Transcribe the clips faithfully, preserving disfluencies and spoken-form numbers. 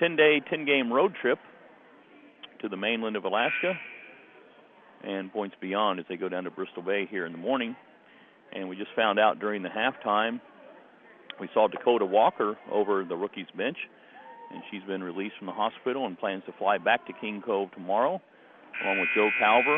ten-day, ten-game road trip to the mainland of Alaska and points beyond as they go down to Bristol Bay here in the morning. And we just found out during the halftime, we saw Dakota Walker over the rookies bench, and she's been released from the hospital and plans to fly back to King Cove tomorrow, along with Joe Calver,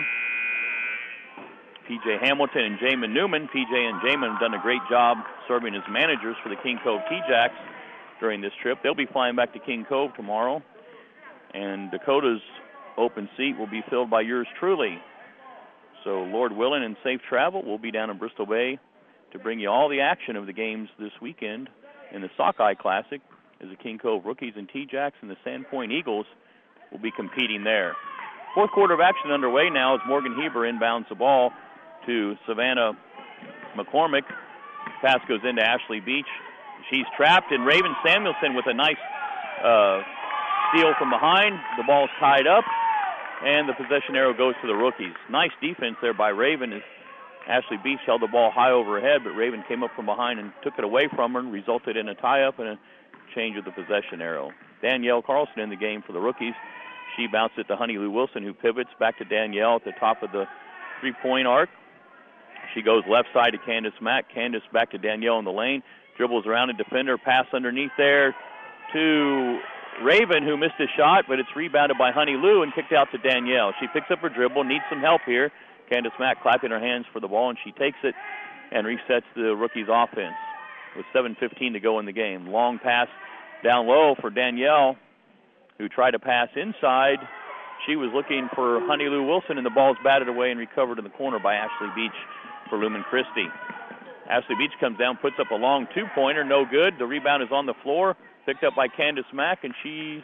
P J Hamilton, and Jamin Newman. P J and Jamin have done a great job serving as managers for the King Cove T-Jacks during this trip. They'll be flying back to King Cove tomorrow, and Dakota's open seat will be filled by yours truly. So, Lord willing and safe travel, we'll be down in Bristol Bay to bring you all the action of the games this weekend in the Sockeye Classic, as the King Cove Rookies and T-Jacks and the Sandpoint Eagles will be competing there. Fourth quarter of action underway now as Morgan Heber inbounds the ball to Savannah McCormick. Pass goes into Ashley Beach. She's trapped, and Raven Samuelson with a nice uh, steal from behind. The ball's tied up, and the possession arrow goes to the rookies. Nice defense there by Raven as Ashley Beach held the ball high over her head, but Raven came up from behind and took it away from her and resulted in a tie-up and a change of the possession arrow. Danielle Carlson in the game for the rookies. She bounced it to Honey Lou Wilson, who pivots back to Danielle at the top of the three-point arc. She goes left side to Candace Mack. Candace back to Danielle in the lane. Dribbles around a defender. Pass underneath there to Raven, who missed a shot, but it's rebounded by Honey Lou and kicked out to Danielle. She picks up her dribble, needs some help here. Candace Mack clapping her hands for the ball, and she takes it and resets the rookies' offense with seven fifteen to go in the game. Long pass down low for Danielle, who tried to pass inside. She was looking for Honey Lou Wilson, and the ball's batted away and recovered in the corner by Ashley Beach for Lumen Christi. Ashley Beach comes down, puts up a long two-pointer, no good. The rebound is on the floor, picked up by Candace Mack, and she's,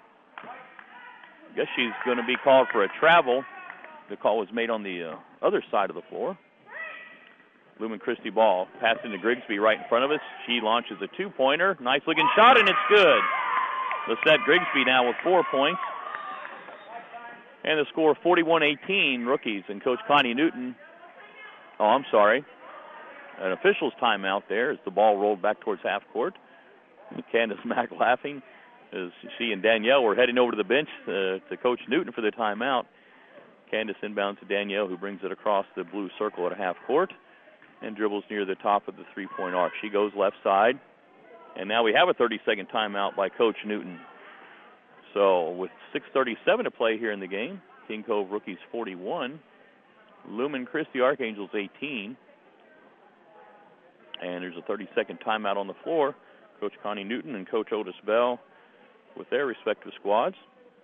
I guess she's going to be called for a travel. The call was made on the uh, other side of the floor. Lumen Christi ball, passed into Grigsby right in front of us. She launches a two-pointer. Nice-looking shot, and it's good. Lisette Grigsby now with four points. And the score forty-one eighteen, rookies. And Coach Connie Newton, oh, I'm sorry, an official's timeout there as the ball rolled back towards half court. Candace Mack laughing as she and Danielle were heading over to the bench uh, to Coach Newton for the timeout. Candace inbounds to Danielle, who brings it across the blue circle at half court and dribbles near the top of the three-point arc. She goes left side, and now we have a thirty-second timeout by Coach Newton. So with six thirty-seven to play here in the game, King Cove rookies forty-one, Lumen Christi Archangels eighteen, and there's a thirty-second timeout on the floor. Coach Connie Newton and Coach Otis Bell with their respective squads.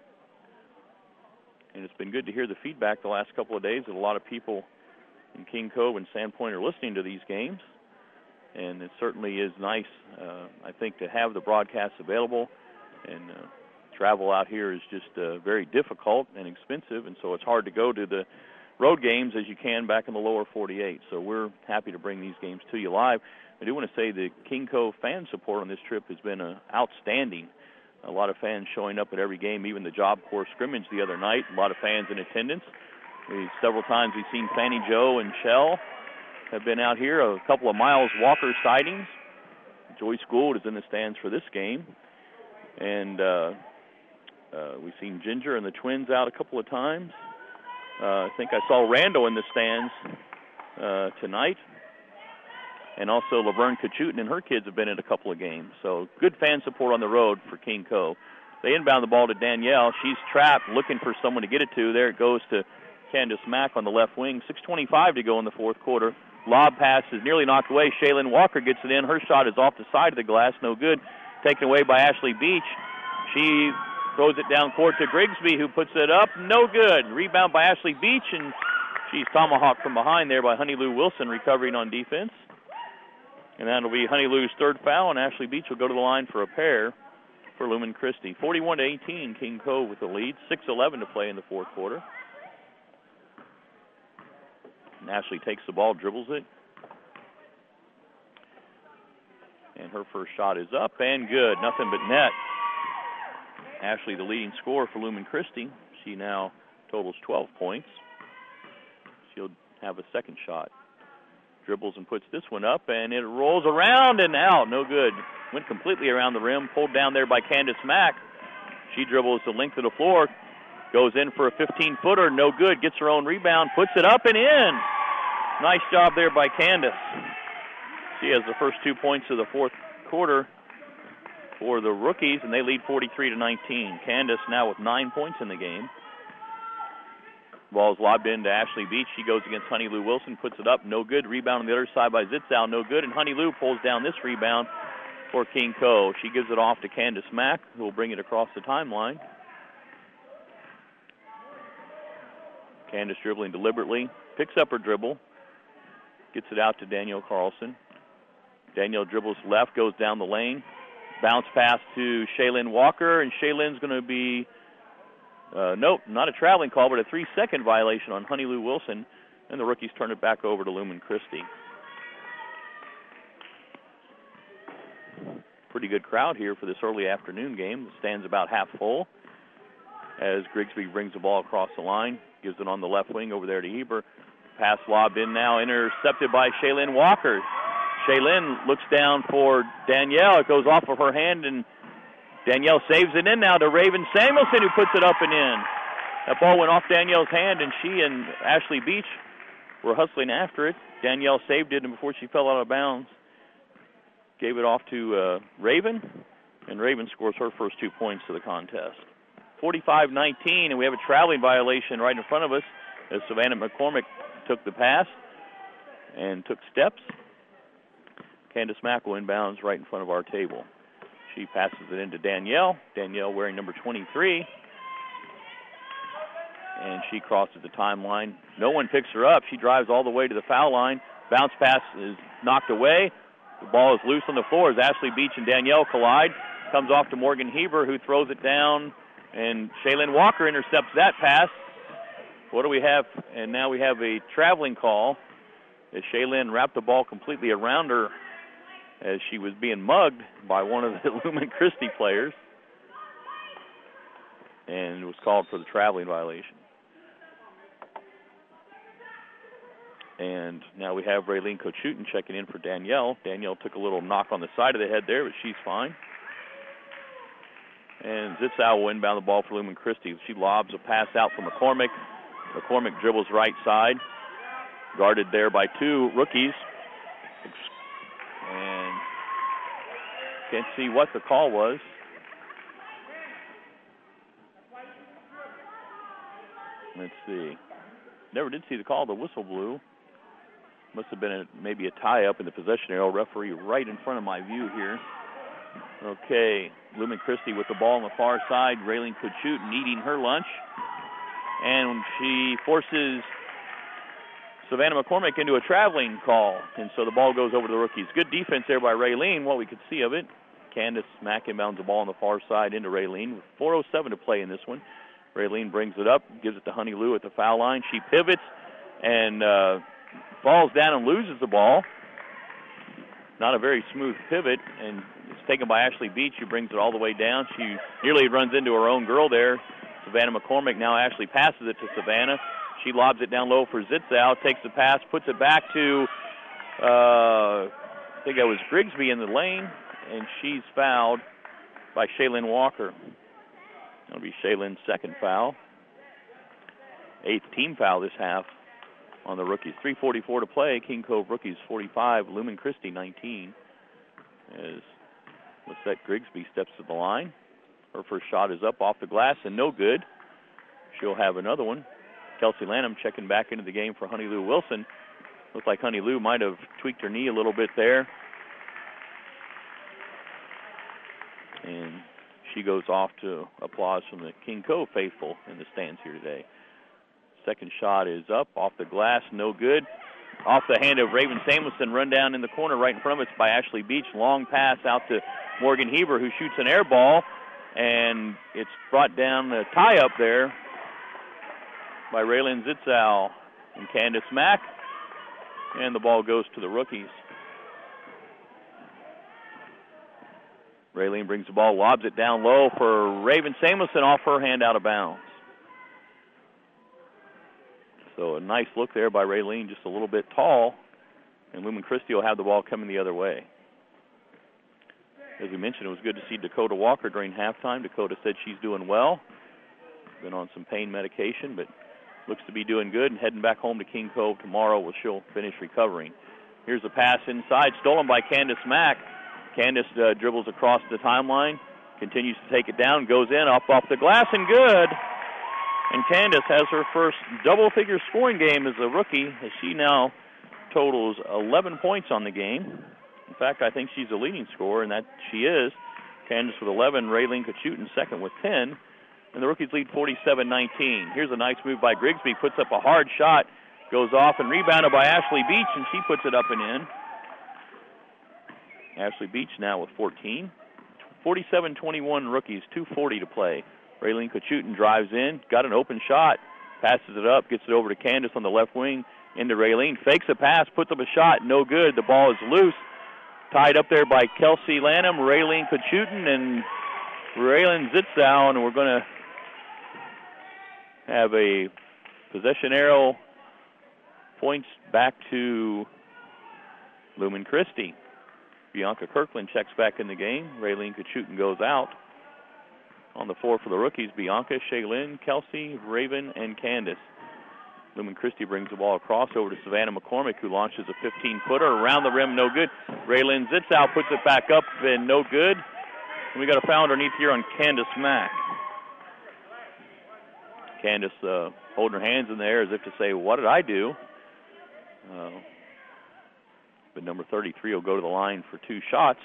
And it's been good to hear the feedback the last couple of days that a lot of people in King Cove and Sandpoint are listening to these games. And it certainly is nice, uh, I think, to have the broadcasts available. And uh, travel out here is just uh, very difficult and expensive, and so it's hard to go to the road games as you can back in the lower forty-eight. So we're happy to bring these games to you live. I do want to say the King Cove fan support on this trip has been uh, outstanding. A lot of fans showing up at every game, even the Job Corps scrimmage the other night. A lot of fans in attendance. We, several times we've seen Fannie Joe and Shell have been out here. A couple of Miles Walker sightings. Joyce Gould is in the stands for this game. And uh, uh, we've seen Ginger and the Twins out a couple of times. Uh, I think I saw Randall in the stands uh, tonight. And also Laverne Kachutin and her kids have been in a couple of games. So good fan support on the road for King Cove. They inbound the ball to Danielle. She's trapped, looking for someone to get it to. There it goes to Candace Mack on the left wing. six twenty-five to go in the fourth quarter. Lob pass is nearly knocked away. Shaylin Walker gets it in. Her shot is off the side of the glass. No good. Taken away by Ashley Beach. She throws it down court to Grigsby, who puts it up. No good. Rebound by Ashley Beach, and she's tomahawked from behind there by Honey Lou Wilson, recovering on defense. And that'll be Honey Lou's third foul, and Ashley Beach will go to the line for a pair for Lumen Christi. forty-one to eighteen, King Cove with the lead. six eleven to play in the fourth quarter. And Ashley takes the ball, dribbles it. And her first shot is up and good. Nothing but net. Ashley, the leading scorer for Lumen Christi. She now totals twelve points. She'll have a second shot. Dribbles and puts this one up, and it rolls around and out. No good. Went completely around the rim. Pulled down there by Candace Mack. She dribbles the length of the floor, goes in for a fifteen-footer, no good, gets her own rebound, puts it up and in. Nice job there by Candace. She has the first two points of the fourth quarter for the rookies, and they lead forty-three to nineteen. Candace now with nine points in the game. Ball's lobbed in to Ashley Beach. She goes against Honey Lou Wilson, puts it up, no good. Rebound on the other side by Zitzow, no good. And Honey Lou pulls down this rebound for King Co. She gives it off to Candace Mack, who will bring it across the timeline. Candace dribbling deliberately, picks up her dribble, gets it out to Danielle Carlson. Danielle dribbles left, goes down the lane. Bounce pass to Shaylin Walker, and Shaylin's going to be, uh, nope, not a traveling call, but a three-second violation on Honey Lou Wilson, and the rookies turn it back over to Lumen Christi. Pretty good crowd here for this early afternoon game. The stand's about half full as Grigsby brings the ball across the line, gives it on the left wing over there to Heber. Pass lobbed in now, intercepted by Shaylin Walker. Shaylin looks down for Danielle. It goes off of her hand, and Danielle saves it in now to Raven Samuelson, who puts it up and in. That ball went off Danielle's hand, and she and Ashley Beach were hustling after it. Danielle saved it, and before she fell out of bounds, gave it off to uh, Raven, and Raven scores her first two points to the contest. forty-five nineteen, and we have a traveling violation right in front of us as Savannah McCormick took the pass and took steps. Candace Mack will inbounds right in front of our table. She passes it into Danielle. Danielle wearing number twenty-three. And she crosses the timeline. No one picks her up. She drives all the way to the foul line. Bounce pass is knocked away. The ball is loose on the floor as Ashley Beach and Danielle collide. Comes off to Morgan Heber, who throws it down, and Shaylin Walker intercepts that pass. What do we have? And now we have a traveling call as Shaylin wrapped the ball completely around her as she was being mugged by one of the Lumen Christi players. And it was called for the traveling violation. And now we have Raylene Kochutin checking in for Danielle. Danielle took a little knock on the side of the head there, but she's fine. And Zitzow will inbound the ball for Lumen Christi. She lobs a pass out for McCormick. McCormick dribbles right side. Guarded there by two rookies. And can't see what the call was. Let's see. Never did see the call. The whistle blew. Must have been a, maybe a tie-up in the possession area. Referee right in front of my view here. Okay, Lumen Christi with the ball on the far side. Raylene Kochutin eating her lunch. And she forces Savannah McCormick into a traveling call. And so the ball goes over to the rookies. Good defense there by Raylene, what we could see of it. Candace Mack inbounds the ball on the far side into Raylene with four oh seven to play in this one. Raylene brings it up, gives it to Honey Lou at the foul line. She pivots and uh, falls down and loses the ball. Not a very smooth pivot, and it's taken by Ashley Beach, who brings it all the way down. She nearly runs into her own girl there, Savannah McCormick. Now Ashley passes it to Savannah. She lobs it down low for Zitzow, takes the pass, puts it back to, uh, I think that was Grigsby in the lane, and she's fouled by Shaylin Walker. That'll be Shaylin's second foul. Eighth team foul this half on the rookies. three forty-four to play. King Cove rookies forty-five, Lumen Christi nineteen. As Lisette Grigsby steps to the line. Her first shot is up off the glass and no good. She'll have another one. Kelsey Lanham checking back into the game for Honey Lou Wilson. Looks like Honey Lou might have tweaked her knee a little bit there. And she goes off to applause from the King Cove faithful in the stands here today. Second shot is up off the glass, no good. Off the hand of Raven Samuelson, run down in the corner right in front of us by Ashley Beach. Long pass out to Morgan Heber, who shoots an air ball, and it's brought down the tie up there by Raylene Zitzow and Candace Mack, and the ball goes to the rookies. Raylene brings the ball, lobs it down low for Raven Samuelson, off her hand out of bounds. So a nice look there by Raylene, just a little bit tall, and Lumen Christi will have the ball coming the other way. As we mentioned, it was good to see Dakota Walker during halftime. Dakota said she's doing well. Been on some pain medication, but looks to be doing good and heading back home to King Cove tomorrow where she'll finish recovering. Here's a pass inside, stolen by Candace Mack. Candace uh, dribbles across the timeline, continues to take it down, goes in, up off the glass, and good. And Candace has her first double-figure scoring game as a rookie, as she now totals eleven points on the game. In fact, I think she's the leading scorer, and that she is. Candace with eleven, Raylene Kachutin second with ten. And the rookies lead forty-seven nineteen. Here's a nice move by Grigsby, puts up a hard shot, goes off and rebounded by Ashley Beach, and she puts it up and in. Ashley Beach now with fourteen. forty-seven twenty-one rookies, two forty to play. Raylene Kachutin drives in, got an open shot, passes it up, gets it over to Candace on the left wing, into Raylene, fakes a pass, puts up a shot, no good. The ball is loose, tied up there by Kelsey Lanham, Raylene Kachutin, and Raylene Zitzow, and we're going to have a possession arrow, points back to Lumen Christi. Bianca Kirkland checks back in the game. Raylene Kachutin goes out. On the floor for the rookies, Bianca, Shaylin, Kelsey, Raven, and Candace. Lumen Christi brings the ball across over to Savannah McCormick, who launches a fifteen-footer. Around the rim, no good. Raylene Zitzow puts it back up and no good. And we got a foul underneath here on Candace Mack. Candace uh, holding her hands in the air as if to say, what did I do? Uh, but number thirty-three will go to the line for two shots.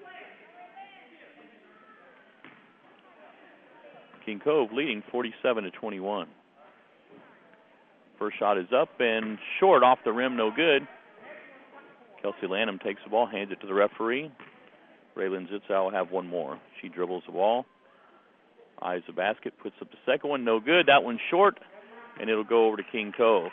King Cove leading forty-seven to twenty-one. First shot is up and short off the rim, no good. Kelsey Lanham takes the ball, hands it to the referee. Raylene Zitzow will have one more. She dribbles the ball, eyes the basket, puts up the second one, no good. That one's short, and it'll go over to King Cove.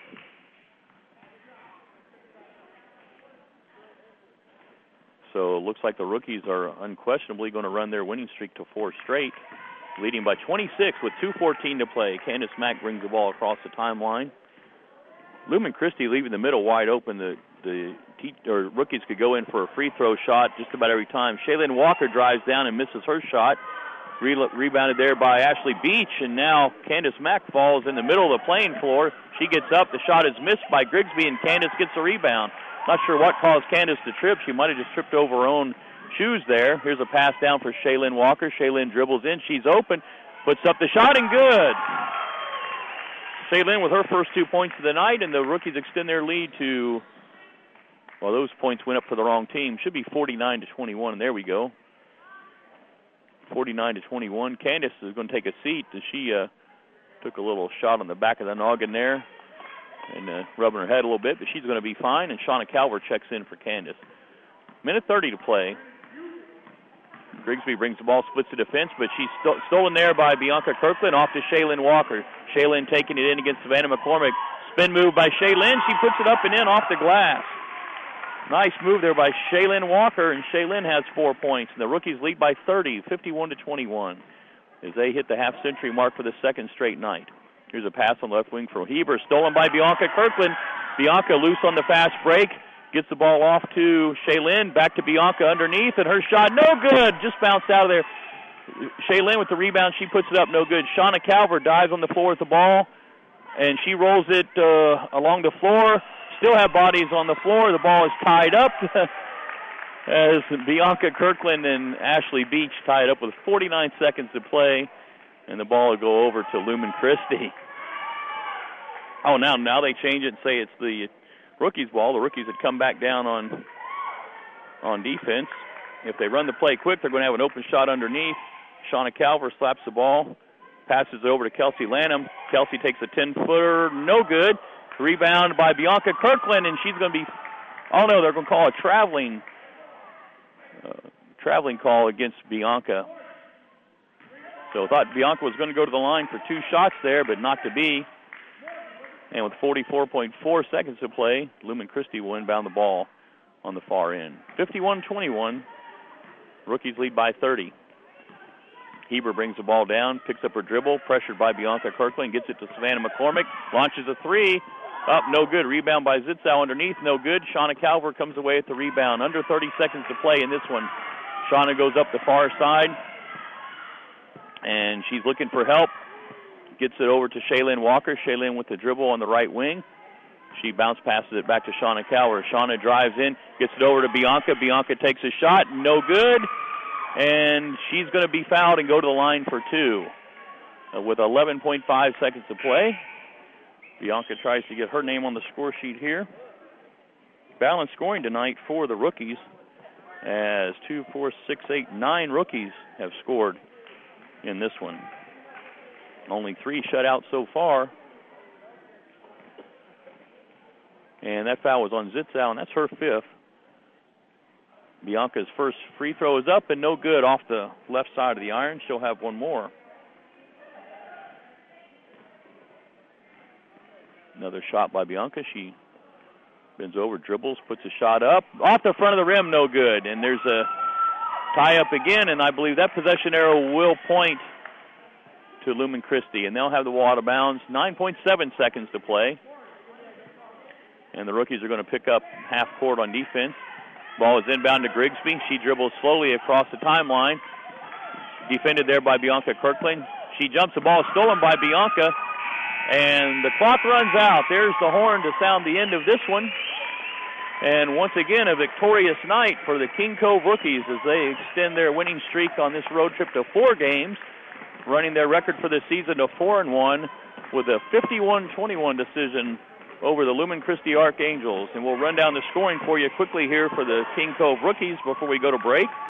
So it looks like the rookies are unquestionably going to run their winning streak to four straight. Leading by twenty-six with two fourteen to play. Candace Mack brings the ball across the timeline. Lumen Christi leaving the middle wide open. The the te- or rookies could go in for a free throw shot just about every time. Shaylin Walker drives down and misses her shot. Re- rebounded there by Ashley Beach, and now Candace Mack falls in the middle of the playing floor. She gets up. The shot is missed by Grigsby, and Candace gets a rebound. Not sure what caused Candace to trip. She might have just tripped over her own shoes there. Here's a pass down for Shaylin Walker. Shaylin dribbles in. She's open. Puts up the shot and good. Shaylin with her first two points of the night, and the rookies extend their lead to, well, those points went up for the wrong team. Should be forty-nine to twenty-one, and there we go. forty-nine to twenty-one. Candace is going to take a seat. She uh, took a little shot on the back of the noggin there and uh, rubbing her head a little bit, but she's going to be fine, and Shauna Calver checks in for Candace. minute thirty to play. Grigsby brings the ball, splits the defense, but she's st- stolen there by Bianca Kirkland, off to Shaylin Walker. Shaylin taking it in against Savannah McCormick. Spin move by Shaylin. She puts it up and in off the glass. Nice move there by Shaylin Walker, and Shaylin has four points. And the rookies lead by thirty, fifty-one to twenty-one, as they hit the half-century mark for the second straight night. Here's a pass on the left wing from Heber, stolen by Bianca Kirkland. Bianca loose on the fast break. Gets the ball off to Shaylin, back to Bianca underneath, and her shot, no good, just bounced out of there. Shaylin with the rebound, she puts it up, no good. Shauna Calver dives on the floor with the ball, and she rolls it uh, along the floor. Still have bodies on the floor. The ball is tied up as Bianca Kirkland and Ashley Beach tie it up with forty-nine seconds to play, and the ball will go over to Lumen Christi. Oh, now now they change it and say it's the rookies' ball. The rookies had come back down on on defense. If they run the play quick, they're going to have an open shot underneath. Shauna Calver slaps the ball, passes it over to Kelsey Lanham. Kelsey takes a ten-footer, no good. Rebound by Bianca Kirkland, and she's going to be, oh no, they're going to call a traveling uh, traveling call against Bianca. So I thought Bianca was going to go to the line for two shots there, but not to be. And with forty-four point four seconds to play, Lumen Christi will inbound the ball on the far end. fifty-one twenty-one. Rookies lead by thirty. Heber brings the ball down, picks up her dribble, pressured by Bianca Kirkland, gets it to Savannah McCormick, launches a three. Up, no good. Rebound by Zitzow underneath, no good. Shauna Calver comes away with the rebound. Under thirty seconds to play in this one. Shauna goes up the far side, and she's looking for help. Gets it over to Shaylin Walker. Shaylin with the dribble on the right wing. She bounce passes it back to Shauna Cower. Shauna drives in, gets it over to Bianca. Bianca takes a shot, no good. And she's going to be fouled and go to the line for two. Uh, with eleven point five seconds to play, Bianca tries to get her name on the score sheet here. Balanced scoring tonight for the rookies, as two, four, six, eight, nine rookies have scored in this one. Only three shutouts so far. And that foul was on Zitzow, and that's her fifth. Bianca's first free throw is up and no good off the left side of the iron. She'll have one more. Another shot by Bianca. She bends over, dribbles, puts a shot up. Off the front of the rim, no good. And there's a tie-up again, and I believe that possession arrow will point to Lumen Christi, and they'll have the ball out of bounds. nine point seven seconds to play. And the rookies are going to pick up half court on defense. Ball is inbound to Grigsby. She dribbles slowly across the timeline. Defended there by Bianca Kirkland. She jumps. The ball stolen by Bianca. And the clock runs out. There's the horn to sound the end of this one. And once again, a victorious night for the King Cove rookies as they extend their winning streak on this road trip to four games, running their record for the season to four and one with a fifty-one twenty-one decision over the Lumen Christi Archangels. And we'll run down the scoring for you quickly here for the King Cove rookies before we go to break.